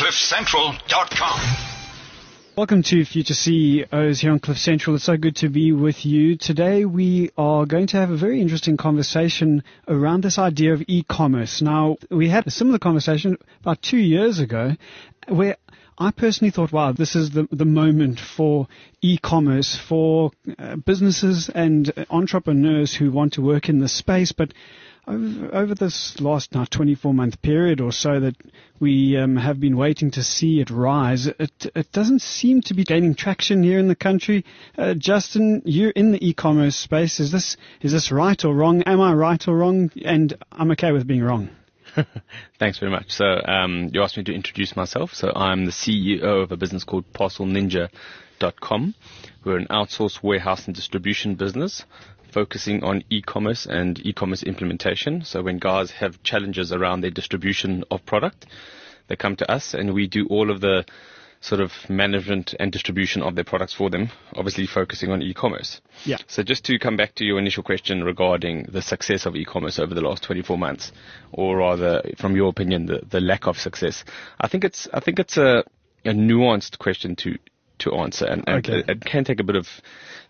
CliffCentral.com. Welcome to Future CEOs here on Cliff Central. It's so good to be with you. Today we are going to have a very interesting conversation around this idea of e-commerce. Now, we had a similar conversation about 2 years ago where I personally thought, wow, this is the moment for e-commerce, for businesses and entrepreneurs who want to work in this space. But over this last 24-month period or so that we have been waiting to see it rise, it doesn't seem to be gaining traction here in the country. Justin, you're in the e-commerce space. Is this right or wrong? Am I right or wrong? And I'm okay with being wrong. Thanks very much. So you asked me to introduce myself. So I'm the CEO of a business called ParcelNinja.com. We're an outsourced warehouse and distribution business focusing on e-commerce and e-commerce implementation. So when guys have challenges around their distribution of product, they come to us and we do all of the sort of management and distribution of their products for them, obviously focusing on e-commerce. Yeah. So just to come back to your initial question regarding the success of e-commerce over the last 24 months, or rather, from your opinion, the lack of success, I think it's a nuanced question to answer, and okay. It can take a bit of,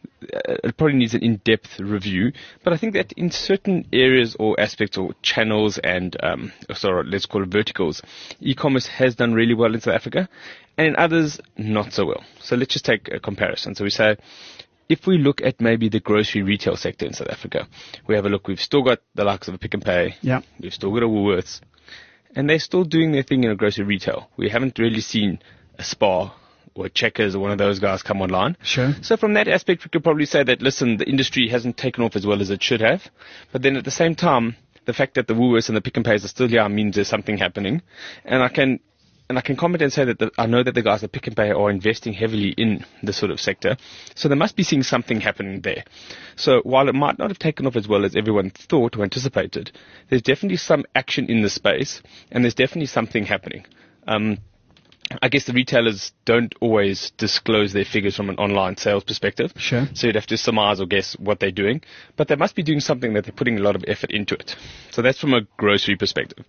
it probably needs an in-depth review, but I think that in certain areas or aspects or channels and, let's call it verticals, e-commerce has done really well in South Africa, and in others, not so well. So let's just take a comparison. So we say, if we look at maybe the grocery retail sector in South Africa, we've still got the likes of a Pick n Pay, yeah. We've still got a Woolworths, and they're still doing their thing in a grocery retail. We haven't really seen a Spar or Checkers or one of those guys come online. Sure. So from that aspect, we could probably say that, listen, the industry hasn't taken off as well as it should have. But then at the same time, the fact that the Woolworths and the Pick n Pays are still here means there's something happening. And I can comment and say that I know that the guys at Pick n Pay are investing heavily in this sort of sector. So they must be seeing something happening there. So while it might not have taken off as well as everyone thought or anticipated, there's definitely some action in the space and there's definitely something happening. I guess the retailers don't always disclose their figures from an online sales perspective. Sure. So you'd have to surmise or guess what they're doing. But they must be doing something that they're putting a lot of effort into it. So that's from a grocery perspective.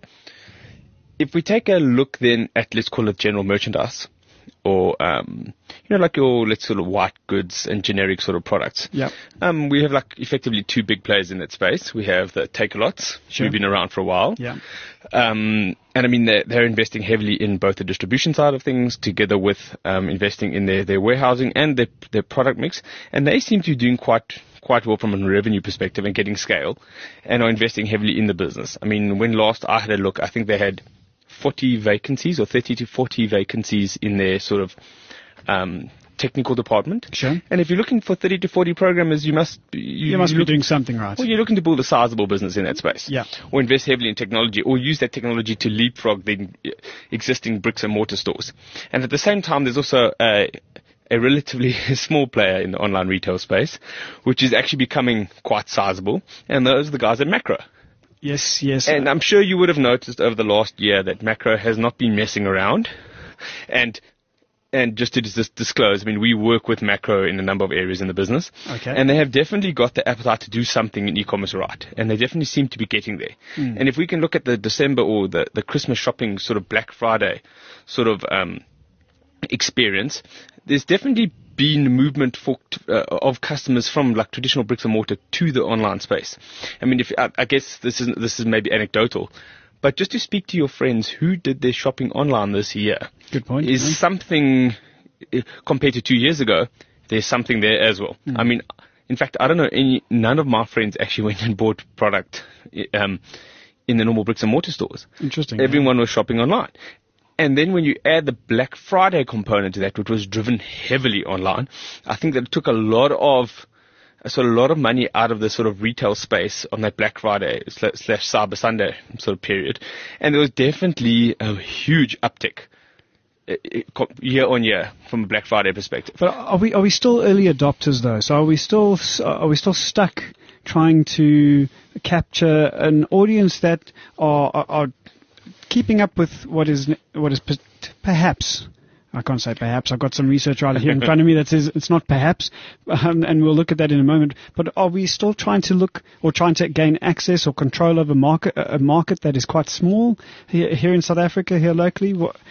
If we take a look then at, let's call it general merchandise, or, like your, let's sort of white goods and generic sort of products. Yeah. We have like effectively two big players in that space. We have the Takealots, Sure. who've been around for a while. Yeah. And I mean, they're investing heavily in both the distribution side of things together with, investing in their warehousing and their product mix. And they seem to be doing quite well from a revenue perspective and getting scale and are investing heavily in the business. I mean, when last I had a look, I think they had 40 vacancies or 30 to 40 vacancies in their sort of technical department. Sure. And if you're looking for 30 to 40 programmers, you must be doing something right. Well, you're looking to build a sizable business in that space. Yeah. Or invest heavily in technology or use that technology to leapfrog the existing bricks and mortar stores. And at the same time, there's also a relatively small player in the online retail space, which is actually becoming quite sizable. And those are the guys at Makro. Yes. And I'm sure you would have noticed over the last year that Makro has not been messing around. And just to disclose, I mean, we work with Makro in a number of areas in the business. Okay. And they have definitely got the appetite to do something in e-commerce right. And they definitely seem to be getting there. And if we can look at the December or the Christmas shopping sort of Black Friday sort of experience, there's definitely been movement of customers from like traditional bricks and mortar to the online space. I mean, I guess this is maybe anecdotal, but just to speak to your friends who did their shopping online this year, good point, is something compared to 2 years ago. There's something there as well. I mean, in fact, I don't know none of my friends actually went and bought product in the normal bricks and mortar stores. Interesting. Everyone was shopping online. And then when you add the Black Friday component to that, which was driven heavily online, I think that it took a lot of money out of the sort of retail space on that Black Friday / Cyber Sunday sort of period. And there was definitely a huge uptick year on year from a Black Friday perspective. But are we still early adopters though? So are we still stuck trying to capture an audience that are keeping up with what is perhaps, I can't say perhaps, I've got some research right here in front of me that says it's not perhaps, and we'll look at that in a moment, but are we still trying to gain access or control of a market that is quite small here in South Africa, here locally?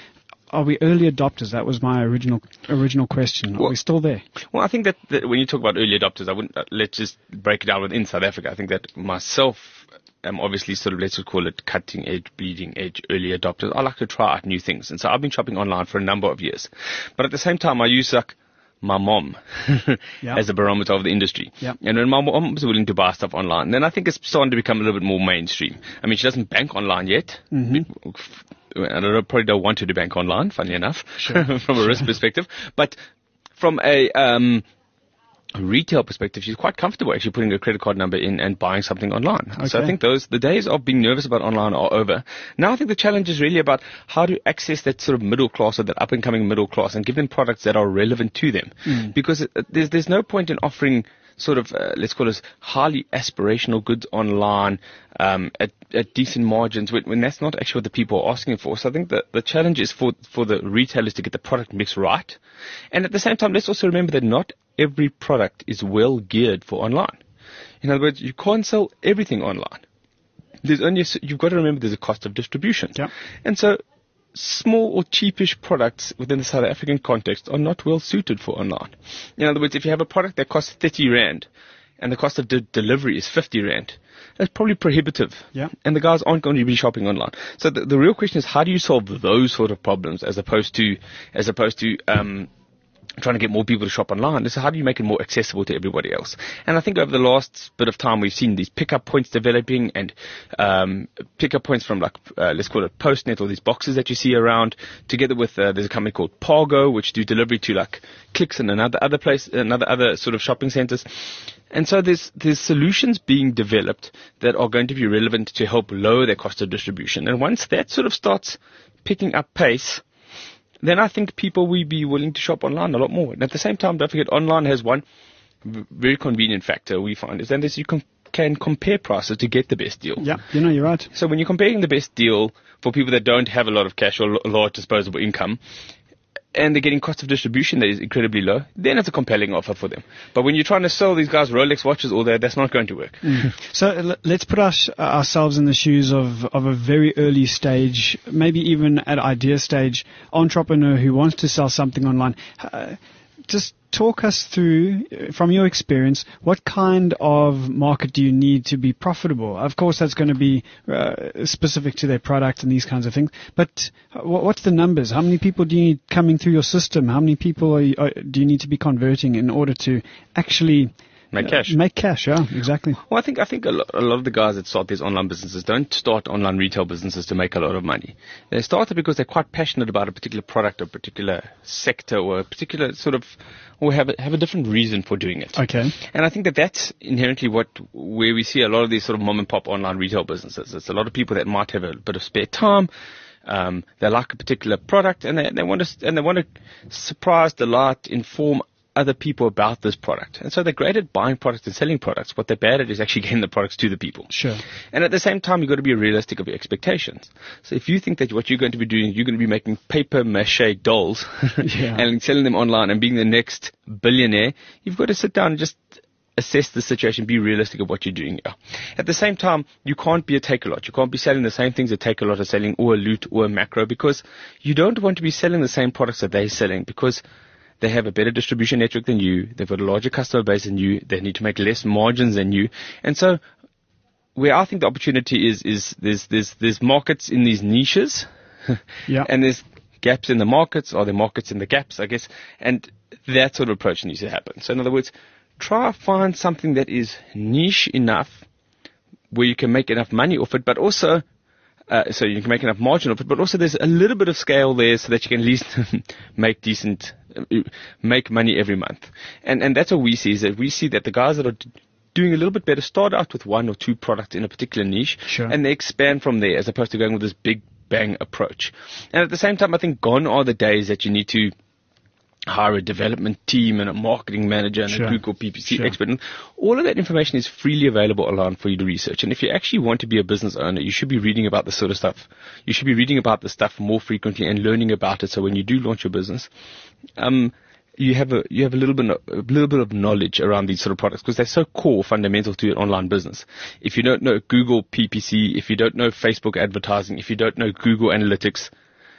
are we early adopters? That was my original question. Are we still there? Well, I think that when you talk about early adopters, I wouldn't, let's just break it down within South Africa. I think that myself am obviously sort of, let's just call it cutting edge, bleeding edge, early adopters. I like to try out new things. And so I've been shopping online for a number of years. But at the same time, I use like my mom as a barometer of the industry. Yep. And when my mom was willing to buy stuff online, then I think it's starting to become a little bit more mainstream. I mean, she doesn't bank online yet. Mm-hmm. I probably don't want her to bank online, funny enough, from a risk perspective. But from a retail perspective, she's quite comfortable actually putting a credit card number in and buying something online. Okay. So I think the days of being nervous about online are over. Now I think the challenge is really about how to access that sort of middle class or that up and coming middle class and give them products that are relevant to them. Because there's no point in offering sort of, let's call it highly aspirational goods online at decent margins when that's not actually what the people are asking for. So I think that the challenge is for the retailers to get the product mix right. And at the same time, let's also remember that not every product is well geared for online. In other words, you can't sell everything online. You've got to remember there's a cost of distribution. Yep. And so small or cheapish products within the South African context are not well suited for online. In other words, if you have a product that costs 30 Rand and the cost of delivery is 50 Rand, that's probably prohibitive. Yeah. And the guys aren't going to be shopping online. So the real question is, how do you solve those sort of problems as opposed to trying to get more people to shop online? So how do you make it more accessible to everybody else? And I think over the last bit of time, we've seen these pickup points developing and pickup points from let's call it Postnet or these boxes that you see around, together with there's a company called Pargo, which do delivery to like Clicks and another other sort of shopping centers. And so there's solutions being developed that are going to be relevant to help lower their cost of distribution. And once that sort of starts picking up pace, then I think people will be willing to shop online a lot more. And at the same time, don't forget, online has one very convenient factor we find is that you can compare prices to get the best deal. Yeah, you're right. So when you're comparing the best deal for people that don't have a lot of cash or a large disposable income, and they're getting cost of distribution that is incredibly low, then it's a compelling offer for them. But when you're trying to sell these guys Rolex watches all day, that's not going to work. So let's put ourselves in the shoes of a very early stage, maybe even at idea stage, entrepreneur who wants to sell something online. Just talk us through, from your experience, what kind of market do you need to be profitable? Of course, that's going to be specific to their product and these kinds of things. But what's the numbers? How many people do you need coming through your system? How many people do you need to be converting in order to actually make cash? Make cash, yeah, exactly. Well, I think a lot of the guys that start these online businesses don't start online retail businesses to make a lot of money. They start it because they're quite passionate about a particular product or a particular sector or a particular sort of, or have a different reason for doing it. Okay. And I think that's inherently where we see a lot of these sort of mom and pop online retail businesses. It's a lot of people that might have a bit of spare time. They like a particular product and they want to surprise, delight, inform other people about this product. And so they're great at buying products and selling products. What they're bad at is actually getting the products to the people. Sure. And at the same time, you've got to be realistic of your expectations. So if you think that what you're going to be doing, you're going to be making paper mache dolls and selling them online and being the next billionaire, you've got to sit down and just assess the situation, be realistic of what you're doing here. At the same time, you can't be a Takealot. You can't be selling the same things that Takealot are selling, or a Loot or a Macro, because you don't want to be selling the same products that they're selling, because they have a better distribution network than you. They've got a larger customer base than you. They need to make less margins than you. And so where I think the opportunity is there's markets in these niches and there's gaps in the markets, or the markets in the gaps, I guess. And that sort of approach needs to happen. So in other words, try to find something that is niche enough where you can make enough money off it, but also so you can make enough margin off it, but also there's a little bit of scale there so that you can at least make money every month. And that's what we see, is that we see that the guys that are doing a little bit better start out with one or two products in a particular niche, and they expand from there as opposed to going with this big bang approach. And at the same time, I think gone are the days that you need to hire a development team and a marketing manager and a Google PPC expert. And all of that information is freely available online for you to research. And if you actually want to be a business owner, you should be reading about this sort of stuff. You should be reading about this stuff more frequently and learning about it. So when you do launch your business, you have a little bit of knowledge around these sort of products, because they're so core, fundamental to an online business. If you don't know Google PPC, if you don't know Facebook advertising, if you don't know Google Analytics,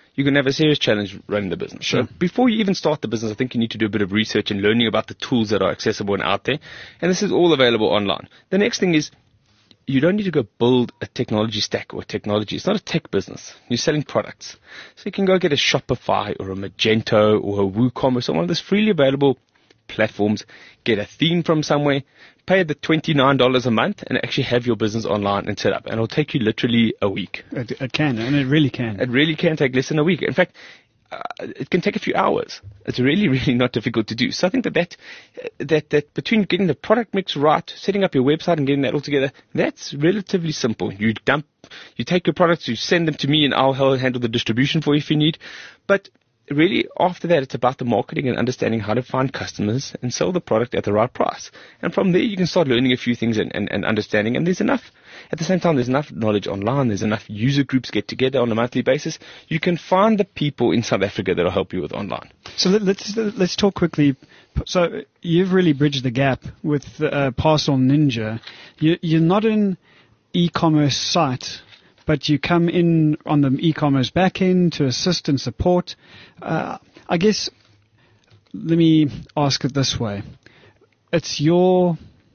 you're going to have a serious challenge running the business. Sure. So before you even start the business, I think you need to do a bit of research and learning about the tools that are accessible and out there. And this is all available online. The next thing is, you don't need to go build a technology stack or technology. It's not a tech business. You're selling products. So you can go get a Shopify or a Magento or a WooCommerce or one of those freely available platforms, get a theme from somewhere, pay the $29 a month and actually have your business online and set up. And it'll take you literally a week. It can, and it really can. It really can take less than a week. In fact, it can take a few hours. It's really, really not difficult to do. So I think that between getting the product mix right, setting up your website and getting that all together, that's relatively simple. You take your products, you send them to me, and I'll handle the distribution for you if you need. But really, after that, it's about the marketing and understanding how to find customers and sell the product at the right price. And from there, you can start learning a few things and understanding. And there's enough, at the same time, there's enough knowledge online. There's enough user groups get together on a monthly basis. You can find the people in South Africa that will help you with online. So let's talk quickly. So you've really bridged the gap with Parcel Ninja. You're not an e-commerce site, but you come in on the e-commerce backend to assist and support. I guess, let me ask it this way. It's your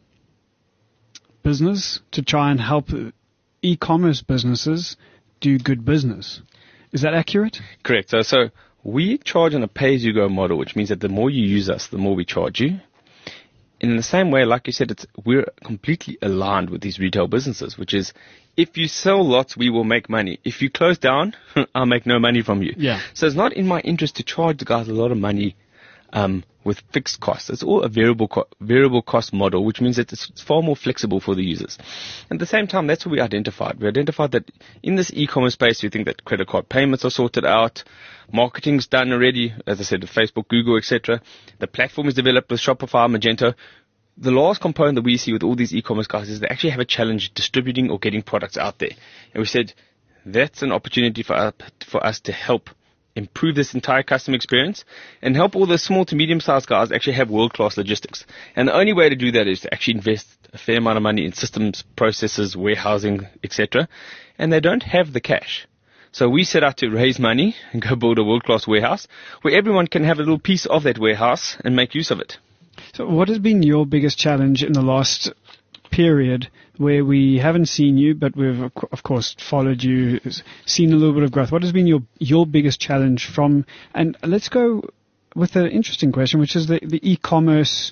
business to try and help e-commerce businesses do good business. Is that accurate? Correct. So we charge on a pay-as-you-go model, which means that the more you use us, the more we charge you. And in the same way, like you said, we're completely aligned with these retail businesses, which is, if you sell lots, we will make money. If you close down, I'll make no money from you. Yeah. So it's not in my interest to charge the guys a lot of money with fixed costs. It's all a variable cost model, which means that it's far more flexible for the users. At the same time, that's what we identified. We identified that in this e-commerce space, we think that credit card payments are sorted out, marketing's done already, as I said, with Facebook, Google, etc. The platform is developed with Shopify, Magento. The last component that we see with all these e-commerce guys is they actually have a challenge distributing or getting products out there. And we said, that's an opportunity for us to help improve this entire customer experience and help all the small to medium-sized guys actually have world-class logistics. And the only way to do that is to actually invest a fair amount of money in systems, processes, warehousing, etc. And they don't have the cash. So we set out to raise money and go build a world-class warehouse where everyone can have a little piece of that warehouse and make use of it. So what has been your biggest challenge in the last period where we haven't seen you, but we've, of course, followed you, seen a little bit of growth? What has been your biggest challenge from, and let's go with an interesting question, which is the e-commerce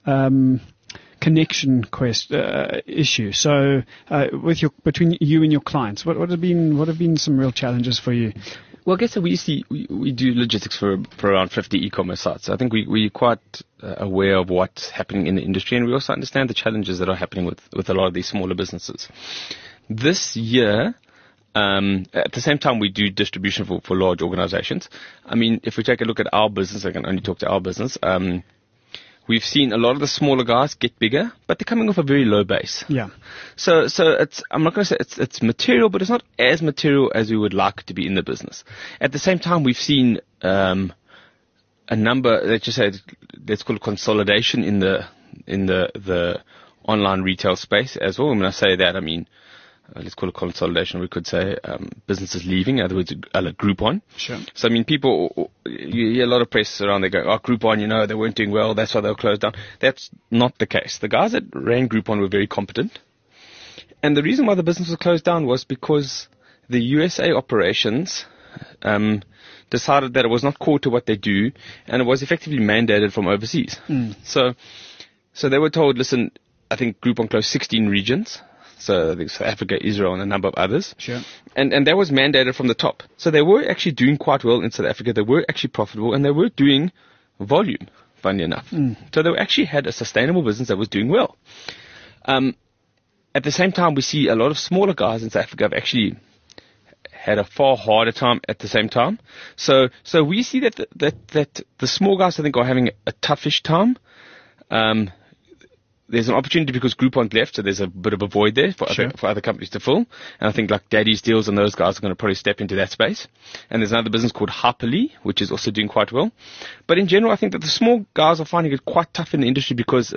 connection issue. So between you and your clients, what have been some real challenges for you? Well, I guess that we do logistics for around 50 e-commerce sites. So I think we're quite aware of what's happening in the industry, and we also understand the challenges that are happening with a lot of these smaller businesses. This year, at the same time, we do distribution for large organizations. I mean, if we take a look at our business, I can only talk to our business. We've seen a lot of the smaller guys get bigger, but they're coming off a very low base. Yeah. So it's, I'm not going to say it's material, but it's not as material as we would like it to be in the business. At the same time, we've seen a number, let's call it consolidation in the online retail space as well. And when I say that, I mean, let's call it consolidation. We could say businesses leaving, in other words, like Groupon. Sure. So, I mean, you hear a lot of press around, they go, Groupon, they weren't doing well, that's why they were closed down. That's not the case. The guys that ran Groupon were very competent. And the reason why the business was closed down was because the USA operations decided that it was not core to what they do, and it was effectively mandated from overseas. So they were told, listen, I think Groupon closed 16 regions. So I think South Africa, Israel, and a number of others. Sure. And that was mandated from the top. So they were actually doing quite well in South Africa. They were actually profitable, and they were doing volume, funnily enough. So they actually had a sustainable business that was doing well. At the same time, we see a lot of smaller guys in South Africa have actually had a far harder time at the same time. So we see that the small guys, I think, are having a toughish time. There's an opportunity because Groupon's left, so there's a bit of a void there for other companies to fill. And I think like Daddy's Deals and those guys are going to probably step into that space. And there's another business called Hyperly, which is also doing quite well. But in general, I think that the small guys are finding it quite tough in the industry because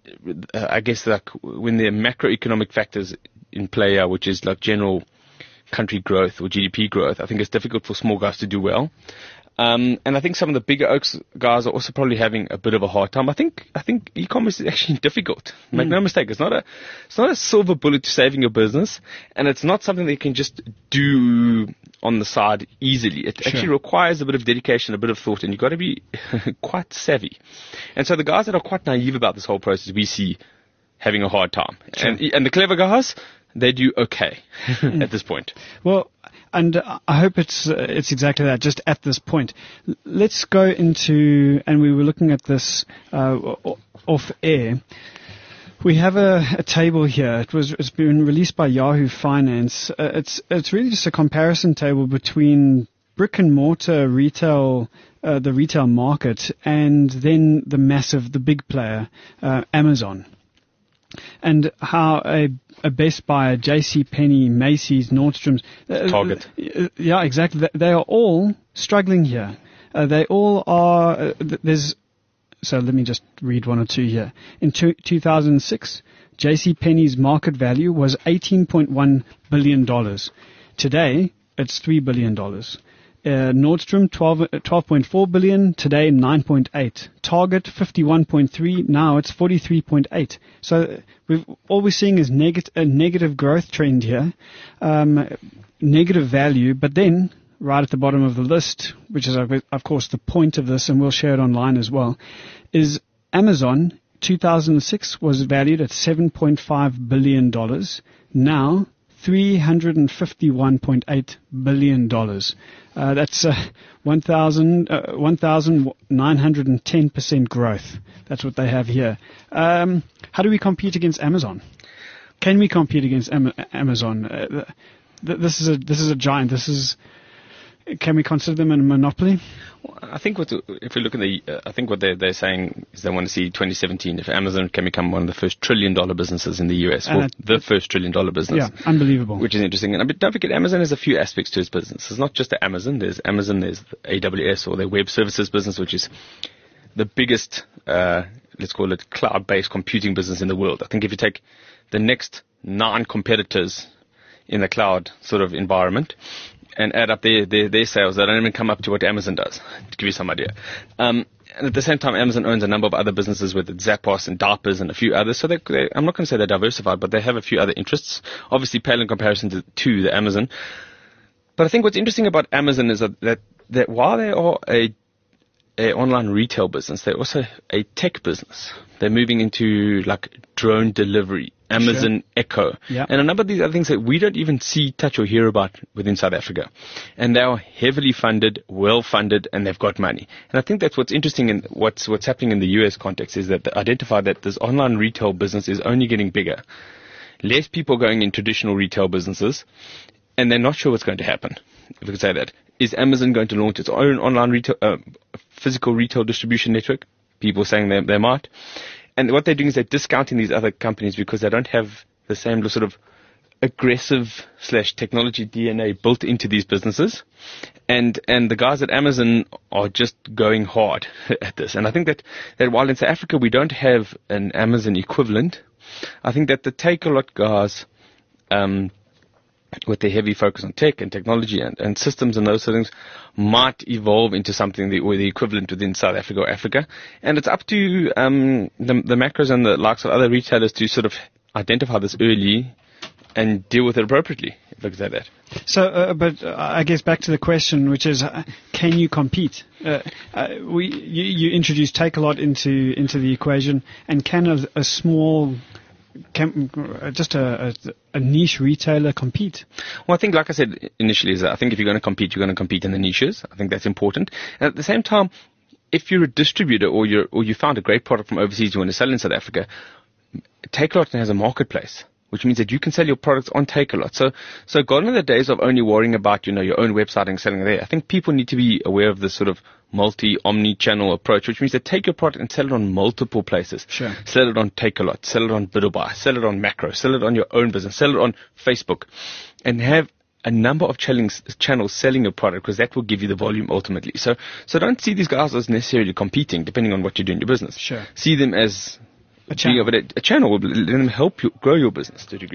I guess like when there are macroeconomic factors in play, which is like general country growth or GDP growth, I think it's difficult for small guys to do well. And I think some of the bigger Oaks guys are also probably having a bit of a hard time. I think e-commerce is actually difficult. Make no mistake, it's not a silver bullet to saving your business, and it's not something that you can just do on the side easily. It actually requires a bit of dedication, a bit of thought, and you've got to be quite savvy. And so the guys that are quite naive about this whole process, we see having a hard time. And the clever guys, they do okay at this point. Well, and I hope it's exactly that, just at this point. Let's go into, and we were looking at this off air. We have a table here. It's been released by Yahoo Finance. It's really just a comparison table between brick and mortar retail, the retail market, and then the big player, Amazon. And how a Best Buy, JCPenney, Macy's, Nordstrom's, Target. Yeah, exactly. They are all struggling here. They all are. So let me just read one or two here. In 2006, JCPenney's market value was $18.1 billion. Today, it's $3 billion. Nordstrom, 12.4 billion, today 9.8. Target, 51.3, now it's 43.8. So all we're seeing is a negative growth trend here, negative value, but then right at the bottom of the list, which is of course the point of this, and we'll share it online as well, is Amazon. 2006 was valued at $7.5 billion. Now, $351.8 billion. That's 1,910% growth. That's what they have here. How do we compete against Amazon? Can we compete against Amazon? This is a giant. Can we consider them a monopoly? Well, I think if we look at I think what they're saying is they want to see 2017 if Amazon can become one of the first $1 trillion businesses in the US, or the first $1 trillion business. Yeah, unbelievable. Which is interesting. And don't forget, Amazon has a few aspects to its business. It's not just the Amazon. There's the AWS, or their web services business, which is the biggest, let's call it, cloud-based computing business in the world. I think if you take the next 9 competitors in the cloud sort of environment and add up their sales, they don't even come up to what Amazon does, to give you some idea. And at the same time, Amazon owns a number of other businesses with Zappos and diapers and a few others. So I'm not going to say they're diversified, but they have a few other interests, obviously pale in comparison to the Amazon. But I think what's interesting about Amazon is that while they are a online retail business, they're also a tech business. They're moving into like drone delivery, Amazon Echo, and a number of these other things that we don't even see, touch, or hear about within South Africa. And they are heavily funded, well funded, and they've got money. And I think that's what's interesting in what's happening in the US context is that they identify that this online retail business is only getting bigger. Less people going in traditional retail businesses, and they're not sure what's going to happen. If we could say that. Is Amazon going to launch its own online retail, physical retail distribution network? People saying they might. And what they're doing is they're discounting these other companies because they don't have the same sort of aggressive / technology DNA built into these businesses. And the guys at Amazon are just going hard at this. And I think that while in South Africa we don't have an Amazon equivalent, I think that the Takealot guys, with their heavy focus on tech and technology and systems and those sort of things, might evolve into something or the equivalent within South Africa or Africa. And it's up to the macros and the likes of other retailers to sort of identify this early and deal with it appropriately, if I could say that. So, but I guess back to the question, which is, can you compete? You introduced Takealot into the equation, and can a small... just a niche retailer compete? Well, I think, like I said initially, is that I think if you're going to compete, you're going to compete in the niches. I think that's important. And at the same time, if you're a distributor or you found a great product from overseas you want to sell in South Africa, Takealot has a marketplace, which means that you can sell your products on Takealot. So gone are the days of only worrying about, your own website and selling there. I think people need to be aware of this sort of omni-channel approach, which means that take your product and sell it on multiple places. Sure. Sell it on Takealot, sell it on Bidderbuy, sell it on Macro, sell it on your own business, sell it on Facebook, and have a number of channels selling your product, because that will give you the volume ultimately. So don't see these guys as necessarily competing, depending on what you do in your business. Sure. See them as a channel. A channel will let them help you grow your business to a degree.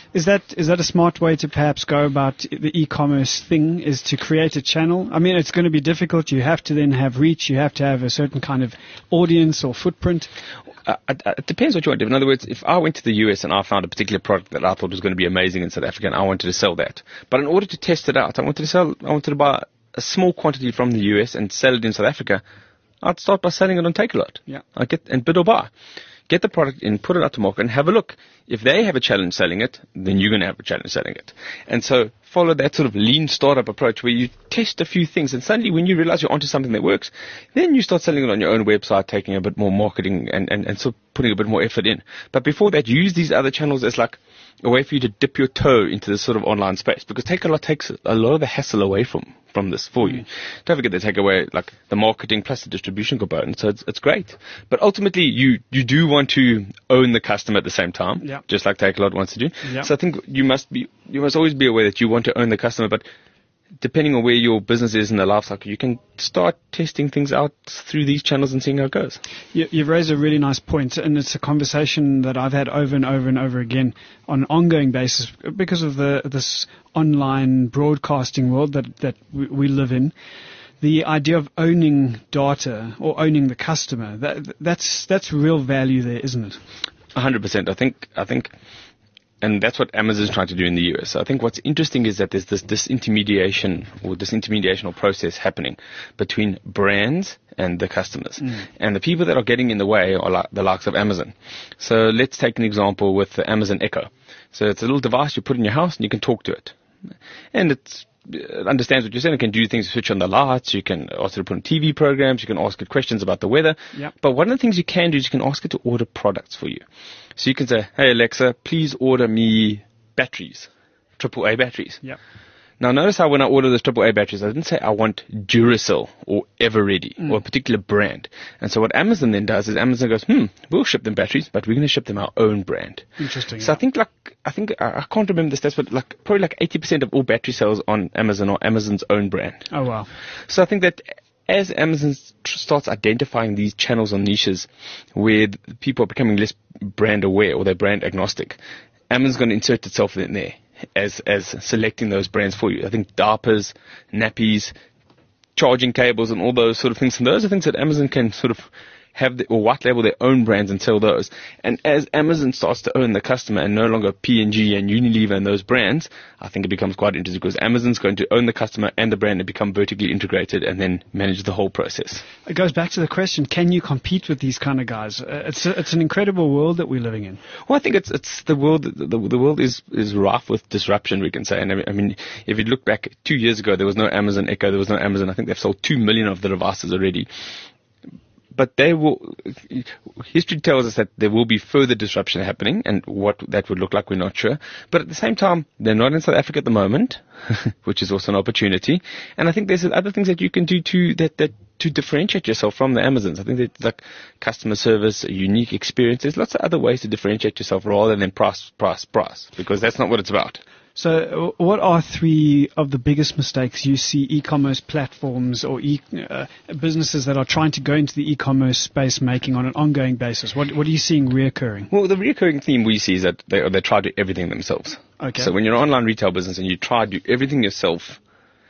Is that a smart way to perhaps go about the e-commerce thing, is to create a channel? I mean, it's going to be difficult. You have to then have reach. You have to have a certain kind of audience or footprint. It depends what you want to do. In other words, if I went to the US and I found a particular product that I thought was going to be amazing in South Africa and I wanted to sell that, but in order to test it out, I wanted to buy a small quantity from the US and sell it in South Africa, I'd start by selling it on Takealot. Yeah. And bid or buy. Get the product in, put it out to market, and have a look. If they have a challenge selling it, then you're going to have a challenge selling it. And so follow that sort of lean startup approach where you test a few things, and suddenly when you realize you're onto something that works, then you start selling it on your own website, taking a bit more marketing and sort of putting a bit more effort in. But before that, use these other channels as like a way for you to dip your toe into this sort of online space, because Takealot takes a lot of the hassle away from this for you. Don't forget they take away like the marketing plus the distribution component, so it's great. But ultimately you do want to own the customer at the same time, just like Takealot wants to do. So I think you must always be aware that you want to own the customer, but depending on where your business is in the life cycle, you can start testing things out through these channels and seeing how it goes. You've raised a really nice point, and it's a conversation that I've had over and over and over again on an ongoing basis because of this online broadcasting world that we live in. The idea of owning data or owning the customer, that's real value there, isn't it? 100%. I think and that's what Amazon is trying to do in the US. So I think what's interesting is that there's this disintermediational process happening between brands and the customers. And the people that are getting in the way are the likes of Amazon. So let's take an example with the Amazon Echo. So it's a little device you put in your house and you can talk to it. And it understands what you're saying. It can do things, switch on the lights. You can ask it to put on TV programs. You can ask it questions about the weather. But one of the things you can do is you can ask it to order products for you. So you can say, hey, Alexa, please order me batteries, AAA batteries. Now, notice how when I order those AAA batteries, I didn't say I want Duracell or Eveready or a particular brand. And so what Amazon then does is Amazon goes, we'll ship them batteries, but we're going to ship them our own brand. Interesting. So I think I can't remember the stats, but probably 80% of all battery sales on Amazon are Amazon's own brand. Oh, wow. So I think that as Amazon starts identifying these channels or niches where people are becoming less brand aware or they're brand agnostic, Amazon's going to insert itself in there as selecting those brands for you. I think diapers, nappies, charging cables and all those sort of things. And those are things that Amazon can sort of have or white label their own brands and sell those. And as Amazon starts to own the customer and no longer P&G and Unilever and those brands, I think it becomes quite interesting because Amazon's going to own the customer and the brand and become vertically integrated and then manage the whole process. It goes back to the question, can you compete with these kind of guys? It's an incredible world that we're living in. Well, I think it's the world. The world is rife with disruption, we can say. And I mean, if you look back 2 years ago, there was no Amazon Echo, there was no Amazon. I think they've sold 2 million of the devices already. But history tells us that there will be further disruption happening, and what that would look like, we're not sure. But at the same time, they're not in South Africa at the moment, which is also an opportunity. And I think there's other things that you can do to differentiate yourself from the Amazons. I think there's like customer service, a unique experience. There's lots of other ways to differentiate yourself rather than price, because that's not what it's about. So what are 3 of the biggest mistakes you see e-commerce platforms or businesses that are trying to go into the e-commerce space making on an ongoing basis? What are you seeing reoccurring? Well, the reoccurring theme we see is that they try to do everything themselves. Okay. So when you're an online retail business and you try to do everything yourself,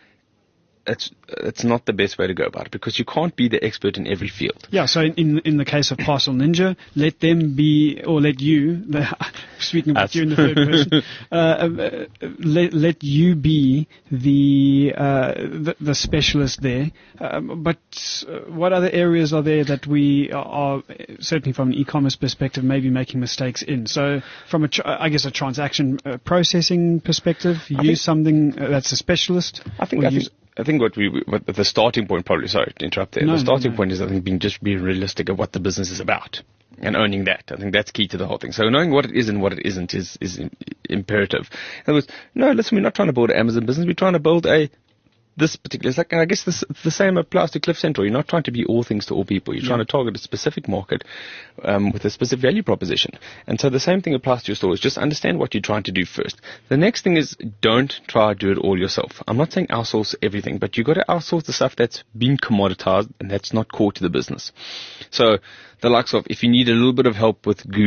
it's not the best way to go about it because you can't be the expert in every field. Yeah, so in the case of Parcel Ninja, let them be, or let you, speaking about you in the third person, let you be the specialist there. But what other areas are there that we are certainly from an e-commerce perspective maybe making mistakes in? So from a transaction processing perspective, use something that's a specialist. I think what the starting point probably, sorry to interrupt there. The starting point is, I think, being realistic of what the business is about and owning that. I think that's key to the whole thing. So knowing what it is and what it isn't is imperative. In other words, no, listen, we're not trying to build an Amazon business. We're trying to build this particular, it's like, and I guess the same applies to Cliff Central. You're not trying to be all things to all people. You're trying to target a specific market with a specific value proposition. And so the same thing applies to your stores. Just understand what you're trying to do first. The next thing is don't try to do it all yourself. I'm not saying outsource everything, but you've got to outsource the stuff that's been commoditized and that's not core to the business. So the likes of, if you need a little bit of help with Google,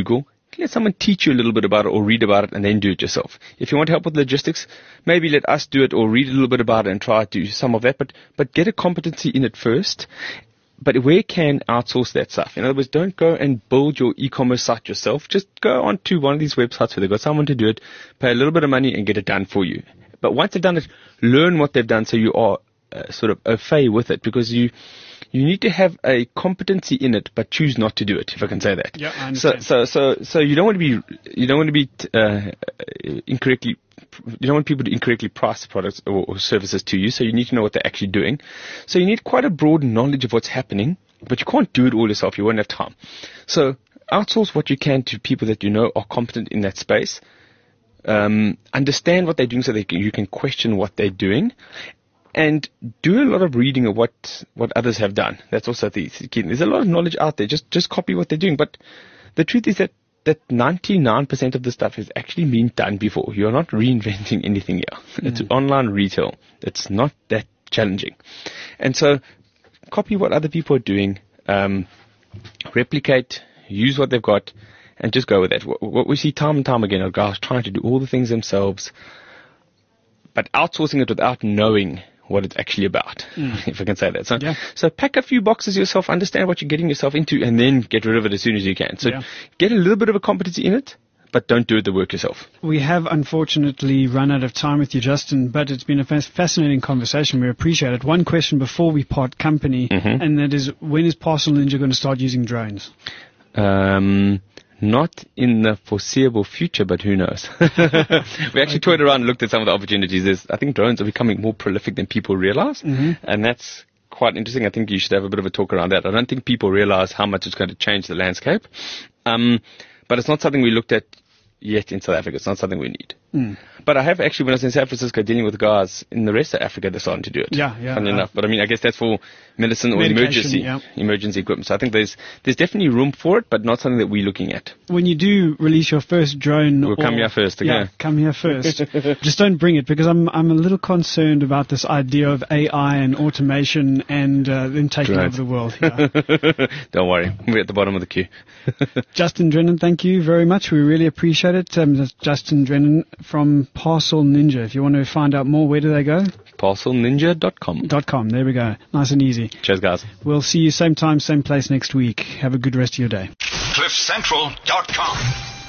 let someone teach you a little bit about it or read about it and then do it yourself. If you want help with logistics, maybe let us do it or read a little bit about it and try to do some of that, but get a competency in it first. But where you can outsource that stuff. In other words, don't go and build your e-commerce site yourself. Just go onto one of these websites where they've got someone to do it, pay a little bit of money and get it done for you. But once they've done it, learn what they've done so you are sort of au fait with it, because you need to have a competency in it, but choose not to do it, if I can say that. Yeah, I understand. So you don't want to be incorrectly. You don't want people to incorrectly price products or services to you, so you need to know what they're actually doing. So you need quite a broad knowledge of what's happening, but you can't do it all yourself. You won't have time. So outsource what you can to people that you know are competent in that space. Understand what they're doing so you can question what they're doing. And do a lot of reading of what others have done. That's also the key. There's a lot of knowledge out there. Just copy what they're doing. But the truth is that 99% of the stuff has actually been done before. You're not reinventing anything here. It's online retail. It's not that challenging. And so copy what other people are doing, replicate, use what they've got, and just go with that. What we see time and time again are guys trying to do all the things themselves, but outsourcing it without knowing what it's actually about, if I can say that. So pack a few boxes yourself, understand what you're getting yourself into, and then get rid of it as soon as you can. So get a little bit of a competency in it, but don't do the work yourself. We have unfortunately run out of time with you, Justin, but it's been a fascinating conversation. We appreciate it. One question before we part company, and that is, when is Parcel Ninja going to start using drones? Not in the foreseeable future, but who knows? We actually toyed around and looked at some of the opportunities. I think drones are becoming more prolific than people realize, and that's quite interesting. I think you should have a bit of a talk around that. I don't think people realize how much it's going to change the landscape, but it's not something we looked at yet in South Africa. It's not something we need. But I have actually, when I was in San Francisco dealing with guys in the rest of Africa, they're starting to do it. Funnily enough. But I mean, I guess that's for medicine or emergency equipment. So I think there's definitely room for it, but not something that we're looking at. When you do release your first drone, we'll come here first. Come here first. Just don't bring it, because I'm a little concerned about this idea of AI and automation and them taking over the world. Don't worry, we're at the bottom of the queue. Justin Drennan, thank you very much. We really appreciate it. That's Justin Drennan from Parcel Ninja. If you want to find out more, where do they go? Parcelninja.com. There we go. Nice and easy. Cheers, guys. We'll see you same time, same place next week. Have a good rest of your day. CliffCentral.com